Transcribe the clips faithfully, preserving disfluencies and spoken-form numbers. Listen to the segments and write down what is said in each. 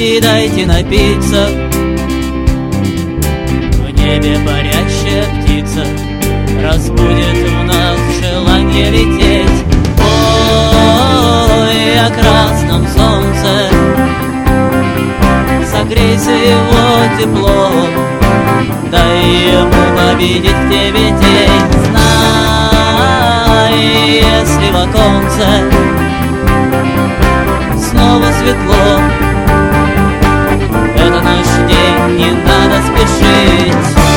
и дайте напиться. В небе парящая птица разбудит в нас желание лететь. Ой, о красном солнце, согрейся его теплом, дай ему победить в тебе тень. Знай, если в оконце снова светло, это наш день, не надо спешить.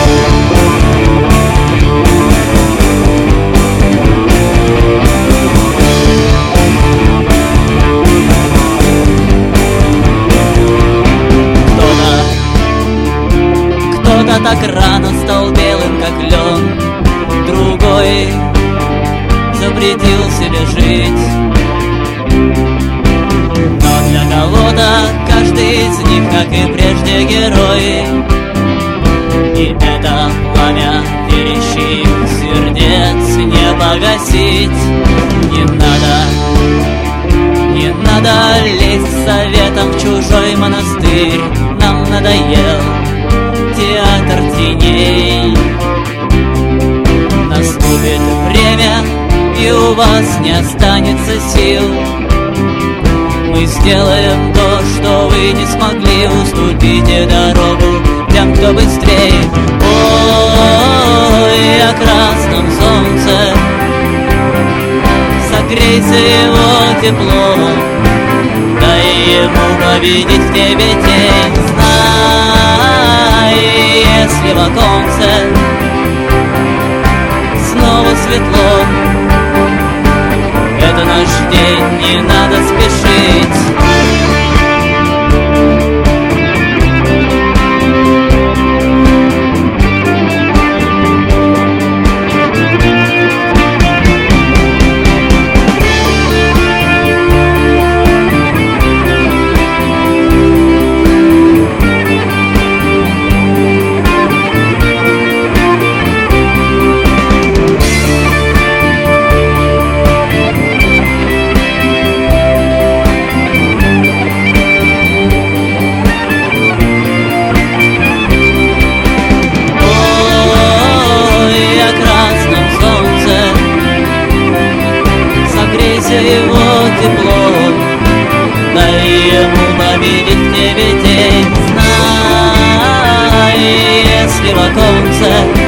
Кто-то так рано стал белым, как лен, другой запретил себе жить. Но для кого-то каждый из них, как и прежде, герой. И это пламя верящих сердец не погасить. Не надо, не надо лезть советом в чужой монастырь. Нам надоел театр теней. Наступит время, и у вас не останется сил. Мы сделаем то, что вы не смогли. Уступите дорогу тем, кто быстрее. Ой, о красном солнце, согрейся его теплом, дай ему победить в тебе тень. Знай, если в оконце снова светло, это наш день, не надо спешить. Его тепло, дай ему победить в тебе день. Знай, если в оконце